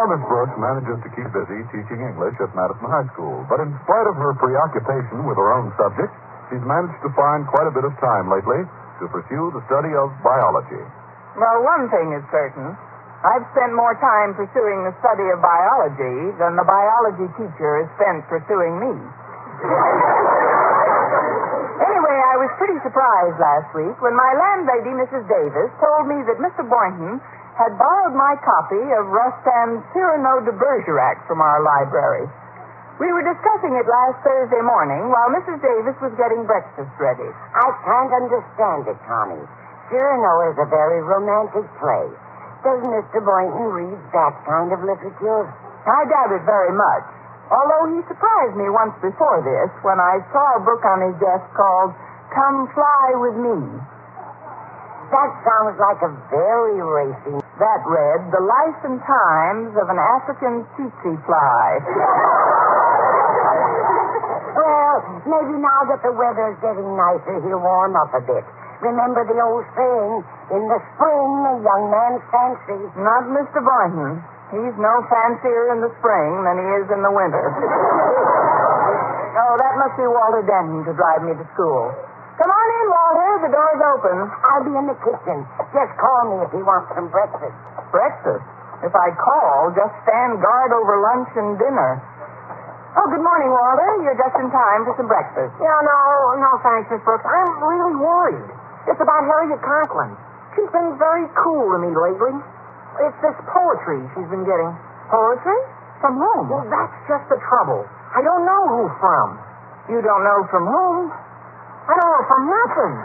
Our Miss Brooks manages to keep busy teaching English at Madison High School. But in spite of her preoccupation with her own subject, she's managed to find quite a bit of time lately to pursue the study of biology. Well, one thing is certain. I've spent more time pursuing the study of biology than the biology teacher has spent pursuing me. Anyway, I was pretty surprised last week when my landlady, Mrs. Davis, told me that Mr. Boynton had borrowed my copy of Rostand's Cyrano de Bergerac from our library. We were discussing it last Thursday morning while Mrs. Davis was getting breakfast ready. I can't understand it, Connie. Cyrano is a very romantic play. Does Mr. Boynton read that kind of literature? I doubt it very much, although he surprised me once before this when I saw a book on his desk called Come Fly With Me. That sounds like a very racy... That read, The Life and Times of an African Tsetse Fly. Well, maybe now that the weather's getting nicer, he'll warm up a bit. Remember the old saying, in the spring, a young man's fancy. Not Mr. Boynton. He's no fancier in the spring than he is in the winter. Oh, that must be Walter Denton to drive me to school. Come on in, Walter. The door's open. I'll be in the kitchen. Just call me if you want some breakfast. Breakfast? If I call, just stand guard over lunch and dinner. Oh, good morning, Walter. You're just in time for some breakfast. Yeah, no, thanks, Miss Brooks. I'm really worried. It's about Harriet Conklin. She's been very cool to me lately. It's this poetry she's been getting. Poetry? From whom? Well, that's just the trouble. I don't know who from. You don't know from whom? I don't know from nothing.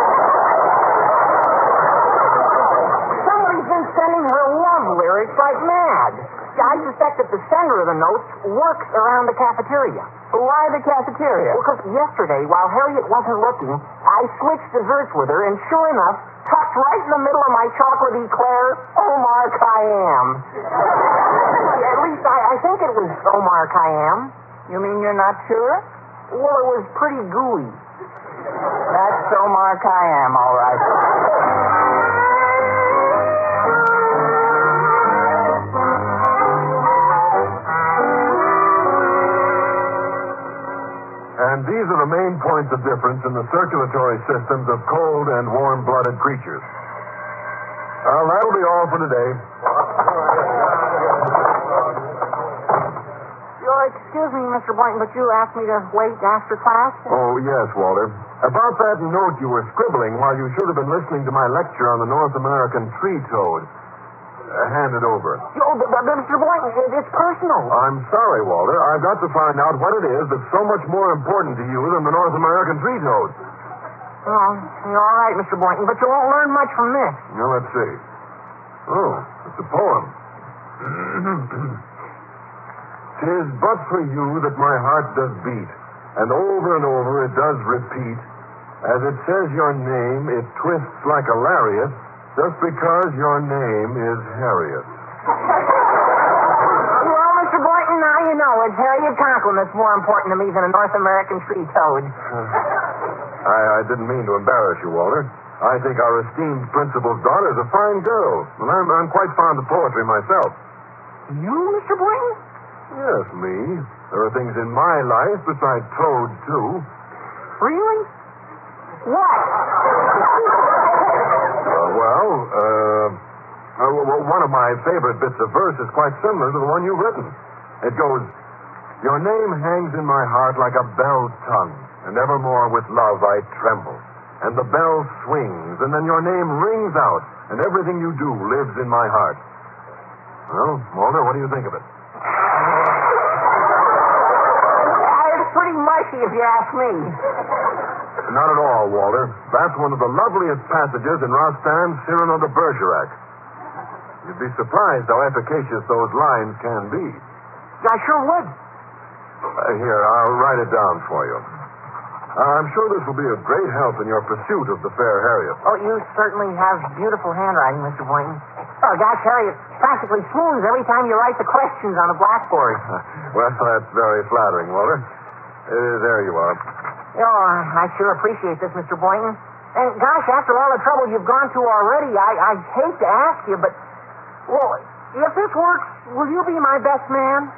Somebody's been sending her love lyrics like mad. I suspect that the sender of the notes works around the cafeteria. Why the cafeteria? Because yesterday, while Harriet wasn't looking, I switched desserts with her, and sure enough, tucked right in the middle of my chocolate eclair, Omar Khayyam. At least I think it was Omar Khayyam. You mean you're not sure? Well, it was pretty gooey. That's Omar Khayyam, all right. And these are the main points of difference in the circulatory systems of cold and warm-blooded creatures. Well, that'll be all for today. Excuse me, Mr. Boynton, but you asked me to wait after class? Oh, yes, Walter. About that note you were scribbling while you should have been listening to my lecture on the North American tree toad. Hand it over. But Mr. Boynton, it's personal. I'm sorry, Walter. I've got to find out what it is that's so much more important to you than the North American tree toad. Oh, you're all right, Mr. Boynton, but you won't learn much from this. Now, let's see. Oh, it's a poem. 'Tis but for you that my heart does beat, and over it does repeat. As it says your name, it twists like a lariat, just because your name is Harriet. Well, Mr. Boynton, now you know it's Harriet Conklin that's more important to me than a North American tree toad. I didn't mean to embarrass you, Walter. I think our esteemed principal's daughter is a fine girl, and I'm quite fond of poetry myself. You, Mr. Boynton? Yes, me. There are things in my life besides toads, too. Really? What? One of my favorite bits of verse is quite similar to the one you've written. It goes, your name hangs in my heart like a bell's tongue, and evermore with love I tremble. And the bell swings, and then your name rings out, and everything you do lives in my heart. Well, Walter, what do you think of it? It's pretty mushy, if you ask me. Not at all, Walter. That's one of the loveliest passages in Rostand's Cyrano de Bergerac. You'd be surprised how efficacious those lines can be. I sure would. Here, I'll write it down for you. I'm sure this will be a great help in your pursuit of the fair Harriet. Oh, you certainly have beautiful handwriting, Mr. Boynton. Oh, gosh, Harriet practically smooths every time you write the questions on the blackboard. Well, that's very flattering, Walter. There you are. Oh, I sure appreciate this, Mr. Boynton. And, gosh, after all the trouble you've gone through already, I hate to ask you, but, well, If this works, will you be my best man?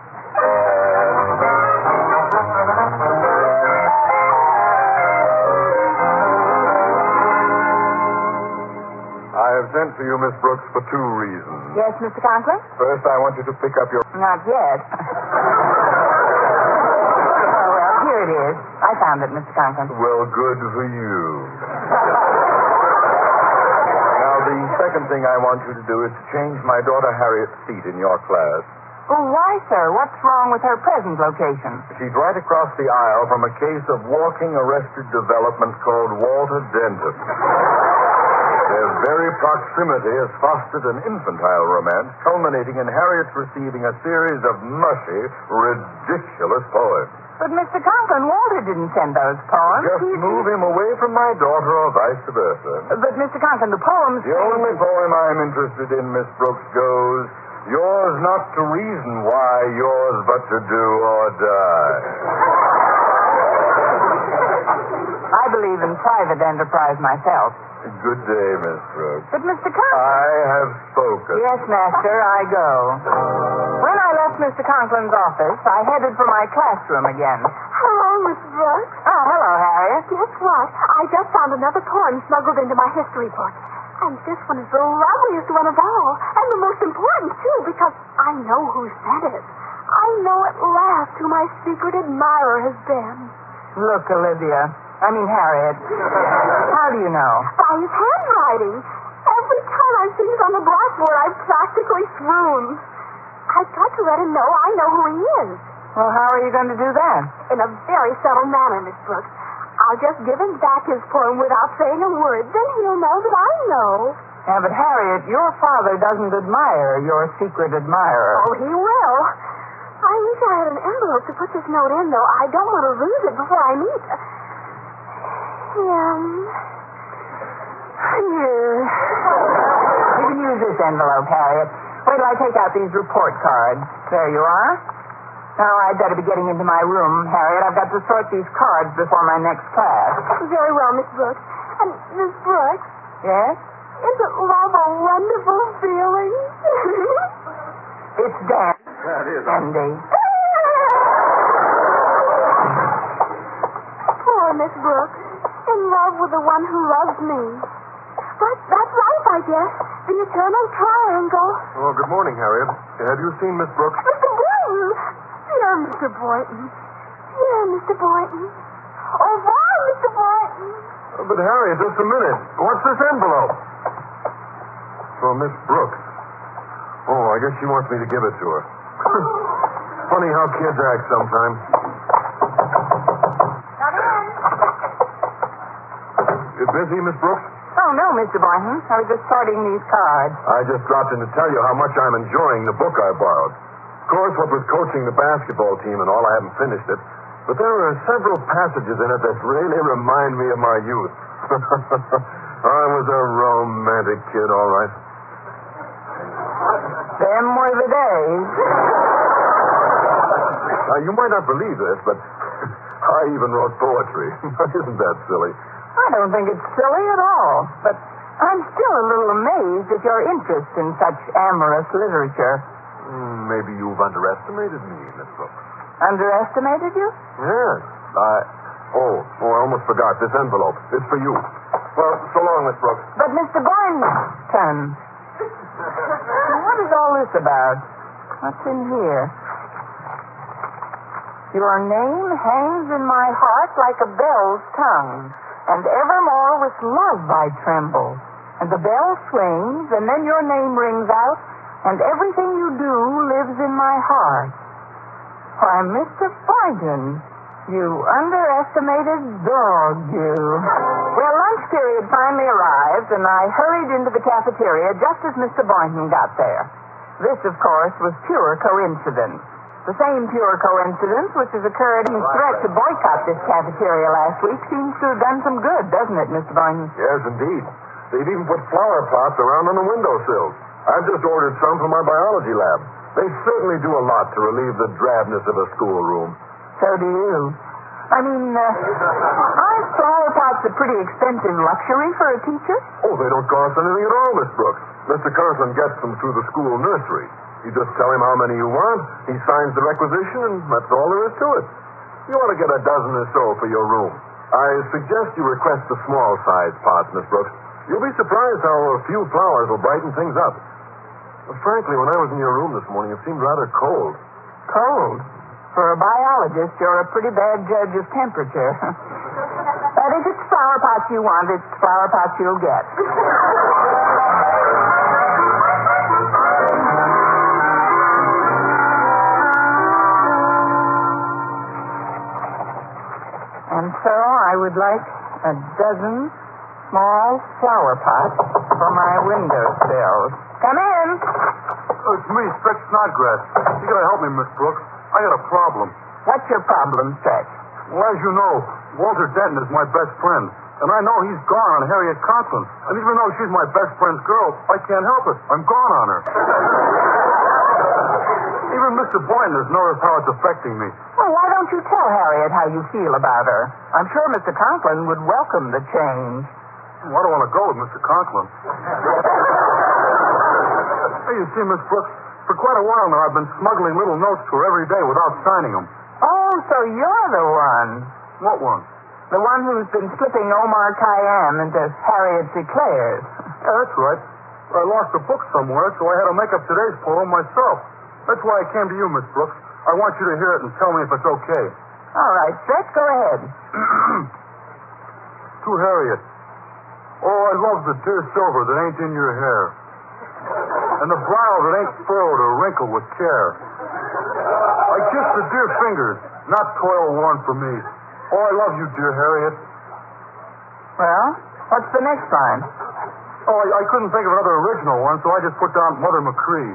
I have sent for you, Miss Brooks, for two reasons. Yes, Mr. Conklin? First, I want you to pick up your... Not yet. Oh, well, here it is. I found it, Mr. Conklin. Well, good for you. Now, the second thing I want you to do is to change my daughter Harriet's seat in your class. Oh, why, sir? What's wrong with her present location? She's right across the aisle from a case of walking arrested development called Walter Denton. Their very proximity has fostered an infantile romance, culminating in Harriet's receiving a series of mushy, ridiculous poems. But, Mr. Conklin, Walter didn't send those poems. Just move him away from my daughter or vice versa. But, Mr. Conklin, the poems... The only poem I'm interested in, Miss Brooks, goes, yours not to reason why, yours but to do or die. I believe in private enterprise myself. Good day, Miss Brooks. But, Mr. Conklin... I have spoken. Yes, Master, I go. When I left Mr. Conklin's office, I headed for my classroom again. Hello, Miss Brooks. Oh, hello, Harriet. Guess what? I just found another poem smuggled into my history book. And this one is the loveliest one of all. And the most important, too, because I know who sent it. I know at last who my secret admirer has been. Look, Harriet. How do you know? By his handwriting. Every time I've seen it on the blackboard, I've practically swooned. I've got to let him know I know who he is. Well, how are you going to do that? In a very subtle manner, Miss Brooks. I'll just give him back his poem without saying a word. Then he'll know that I know. Yeah, but Harriet, your father doesn't admire your secret admirer. Oh, he will. I wish I had an envelope to put this note in, though. I don't want to lose it before I meet him. Here. You can use this envelope, Harriet. Wait till I take out these report cards. There you are. Now, I'd better be getting into my room, Harriet. I've got to sort these cards before my next class. Very well, Miss Brooks. And, Miss Brooks, Yes? isn't love a wonderful feeling? It's Dan. That is. Andy. Poor Miss Brooks. In love with the one who loves me. But that's life, I guess. The eternal triangle. Oh, good morning, Harriet. Have you seen Miss Brooks? Mr. Boynton! Dear Mr. Boynton. Dear Mr. Boynton. Au revoir, Mr. Boynton. But, Harriet, just a minute. What's this envelope? For Miss Brooks. Oh, I guess she wants me to give it to her. Funny how kids act sometimes. Come in. You busy, Miss Brooks? Oh, no, Mr. Boynton. I was just sorting these cards. I just dropped in to tell you how much I'm enjoying the book I borrowed. Of course, what with coaching the basketball team and all, I haven't finished it. But there are several passages in it that really remind me of my youth. I was a romantic kid, all right. Them were the days. You might not believe this, but I even wrote poetry. Isn't that silly? I don't think it's silly at all. But I'm still a little amazed at your interest in such amorous literature. Maybe you've underestimated me, Miss Brooks. Underestimated you? Yes. I almost forgot. This envelope. It's for you. Well, so long, Miss Brooks. But Mr. Boynton. What is all this about? What's in here? Your name hangs in my heart like a bell's tongue, and evermore with love I tremble. And the bell swings, and then your name rings out, and everything you do lives in my heart. Why, Mr. Boynton, you underestimated dog, you. Well, lunch period finally arrived, and I hurried into the cafeteria just as Mr. Boynton got there. This, of course, was pure coincidence. The same pure coincidence which has occurred in his threat to boycott this cafeteria last week seems to have done some good, doesn't it, Mr. Boynton? Yes, indeed. They've even put flower pots around on the windowsills. I've just ordered some for my biology lab. They certainly do a lot to relieve the drabness of a schoolroom. So do you. Aren't flower pots a pretty expensive luxury for a teacher? Oh, they don't cost anything at all, Miss Brooks. Mr. Conklin gets them through the school nursery. You just tell him how many you want, he signs the requisition, and that's all there is to it. You ought to get a dozen or so for your room. I suggest you request the small-sized pots, Miss Brooks. You'll be surprised how a few flowers will brighten things up. Well, frankly, when I was in your room this morning, it seemed rather cold. Cold? For a biologist, you're a pretty bad judge of temperature. But if it's flower pots you want, it's flower pots you'll get. And so I would like a dozen small flower pots for my windowsills. Come in. Oh, it's me, Stretch Snodgrass. You gotta help me, Miss Brooks. I got a problem. What's your problem, Stretch? Well, as you know, Walter Denton is my best friend. And I know he's gone on Harriet Conklin. And even though she's my best friend's girl, I can't help it. I'm gone on her. Even Mr. Boynton has noticed how it's affecting me. Well, why don't you tell Harriet how you feel about her? I'm sure Mr. Conklin would welcome the change. Well, I don't want to go with Mr. Conklin. Hey, you see, Miss Brooks, for quite a while now I've been smuggling little notes to her every day without signing them. Oh, so you're the one. What one? The one who's been slipping Omar Khayyam into Harriet Eclairs. Yeah, that's right. I lost a book somewhere, so I had to make up today's poem myself. That's why I came to you, Miss Brooks. I want you to hear it and tell me if it's okay. All right, Stretch, go ahead. To Harriet. Oh, I love the dear silver that ain't in your hair. And the brow that ain't furrowed or wrinkled with care. I kiss the dear fingers, not toil-worn for me. Oh, I love you, dear Harriet. Well, what's the next line? Oh, I couldn't think of another original one, so I just put down Mother McCree.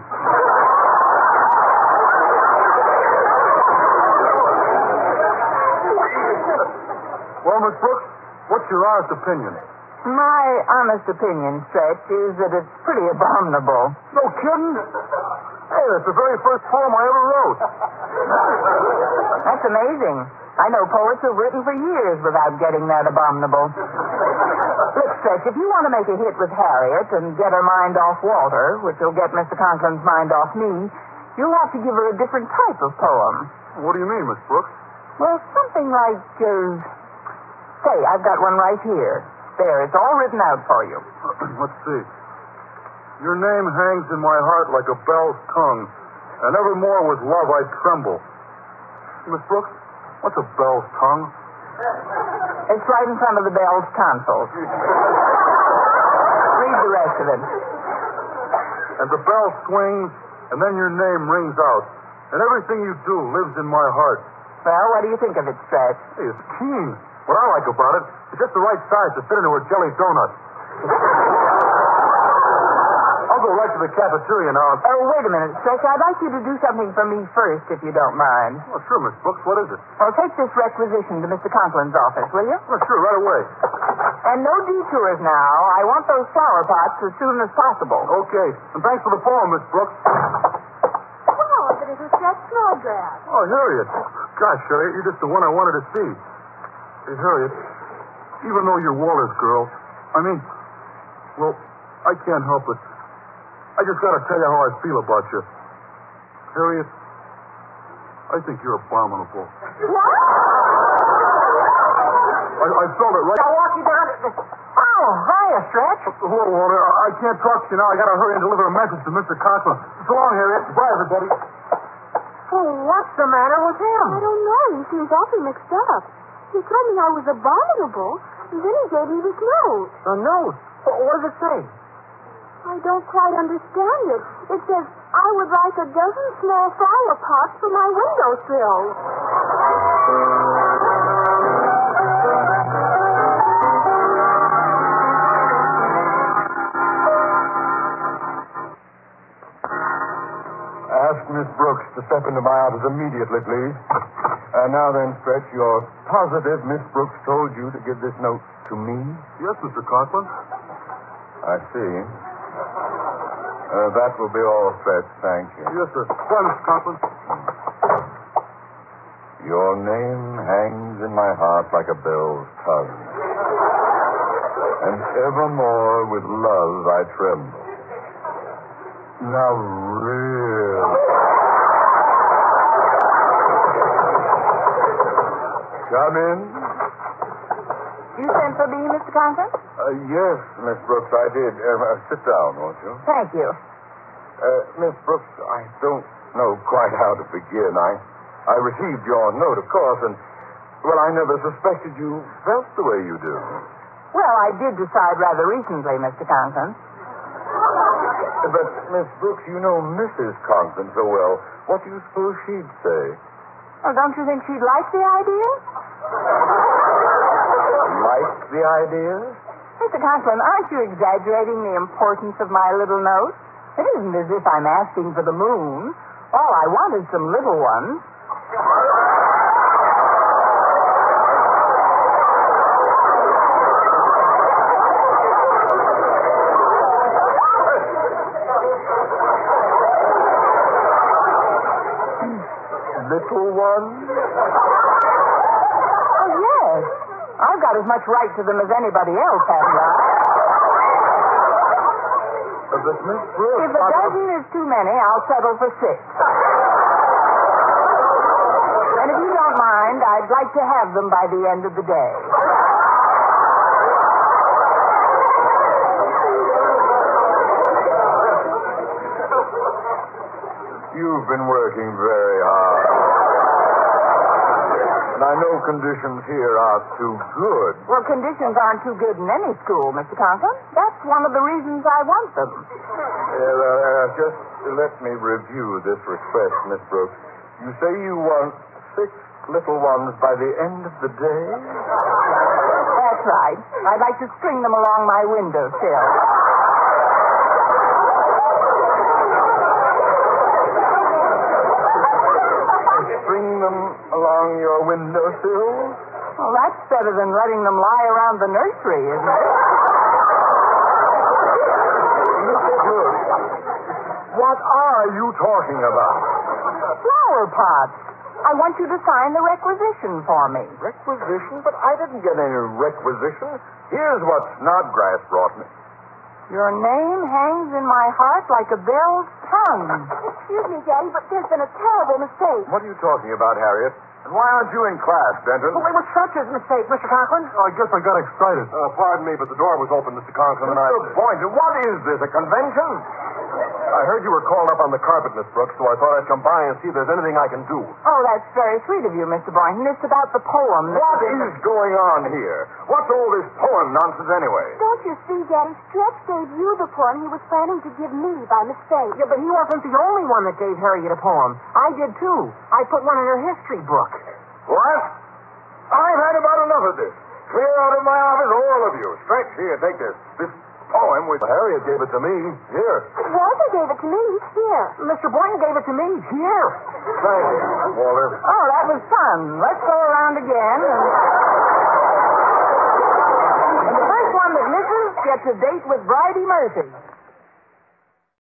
Well, Miss Brooks, what's your honest opinion? My honest opinion, Stretch, is that it's pretty abominable. No kidding? Hey, that's the very first poem I ever wrote. That's amazing. I know poets who've written for years without getting that abominable. Look, Stretch, if you want to make a hit with Harriet and get her mind off Walter, which will get Mr. Conklin's mind off me, you'll have to give her a different type of poem. What do you mean, Miss Brooks? Well, something like, say, I've got one right here. There, it's all written out for you. Let's see. Your name hangs in my heart like a bell's tongue, and evermore with love I tremble. Miss Brooks, what's a bell's tongue? It's right in front of the bell's tonsils. Read the rest of it. And the bell swings, and then your name rings out, and everything you do lives in my heart. Well, what do you think of it, Stretch? Hey, it's keen. What I like about it, it's just the right size to fit into a jelly donut. I'll go right to the cafeteria now. Oh, wait a minute, Stretch. I'd like you to do something for me first, if you don't mind. Oh, sure, Miss Brooks. What is it? Well, take this requisition to Mr. Conklin's office, will you? Oh, sure, right away. And no detours now. I want those flower pots as soon as possible. Okay. And thanks for the poem, Miss Brooks. Oh, but it was Stretch Snodgrass. Oh, Harriet. Gosh, Harriet, you're just the one I wanted to see. Hey, Harriet, even though you're Walter's girl, well, I can't help it. I just got to tell you how I feel about you. Harriet, I think you're abominable. What? I felt it right. I'll walk you down to the... Oh, hiya, Stretch. Hello, Walter. I can't talk to you now. I got to hurry and deliver a message to Mr. Conklin. So long, Harriet. Bye, everybody. Well, what's the matter with him? I don't know. He seems awfully mixed up. He told me I was abominable, and then he gave me this note. A note? What does it say? I don't quite understand it. It says, I would like a dozen small flower pots for my windowsill. Ask Miss Brooks to step into my office immediately, please. And now then, Stretch, you're positive Miss Brooks told you to give this note to me? Yes, Mr. Conklin. I see. That will be all, Stretch. Thank you. Yes, sir. Bye, Mr. Conklin. Your name hangs in my heart like a bell's tongue. And evermore with love I tremble. Now really. Come in. You sent for me, Mr. Conklin? Yes, Miss Brooks, I did. Sit down, won't you? Thank you. Miss Brooks, I don't know quite how to begin. I received your note, of course, and, well, I never suspected you felt the way you do. Well, I did decide rather recently, Mr. Conklin. But, Miss Brooks, you know Mrs. Conklin so well. What do you suppose she'd say? Well, don't you think she'd like the idea? Like the idea? Mr. Conklin, aren't you exaggerating the importance of my little note? It isn't as if I'm asking for the moon. All I want is some little ones. Little ones? Oh, yes. I've got as much right to them as anybody else, haven't I? But Miss Brooks... If a dozen is too many, I'll settle for 6. And if you don't mind, I'd like to have them by the end of the day. You've been working very hard. And I know conditions here are too good. Well, conditions aren't too good in any school, Mr. Conklin. That's one of the reasons I want them. Just let me review this request, Miss Brooks. You say you want 6 little ones by the end of the day? That's right. I'd like to string them along my windowsill. String them along your windowsill? Well, that's better than letting them lie around the nursery, isn't it? Good. What are you talking about? Flower pots. I want you to sign the requisition for me. Requisition? But I didn't get any requisition. Here's what Snodgrass brought me. Your name hangs in my heart like a bell's tongue. Excuse me, Daddy, but there's been a terrible mistake. What are you talking about, Harriet? And why aren't you in class, Denton? Well, it was such a mistake, Mr. Conklin. I guess I got excited. Pardon me, but the door was open, Mr. Conklin, and Mr. Boynton, what is this, a convention? I heard you were called up on the carpet, Miss Brooks, so I thought I'd come by and see if there's anything I can do. Oh, that's very sweet of you, Mr. Boynton. It's about the poem. What is going on here? What's all this poem nonsense anyway? Don't you see, Daddy? Stretch gave you the poem he was planning to give me by mistake. Yeah, but he wasn't the only one that gave Harriet a poem. I did, too. I put one in her history book. What? I've had about enough of this. Clear out of my office, all of you. Stretch, here, take this. This poem which Harriet gave it to me. Here. Walter gave it to me. Here. Mr. Boynton gave it to me. Here. Thank you, Walter. Oh, that was fun. Let's go around again. And the first one that misses gets a date with Bridie Murphy.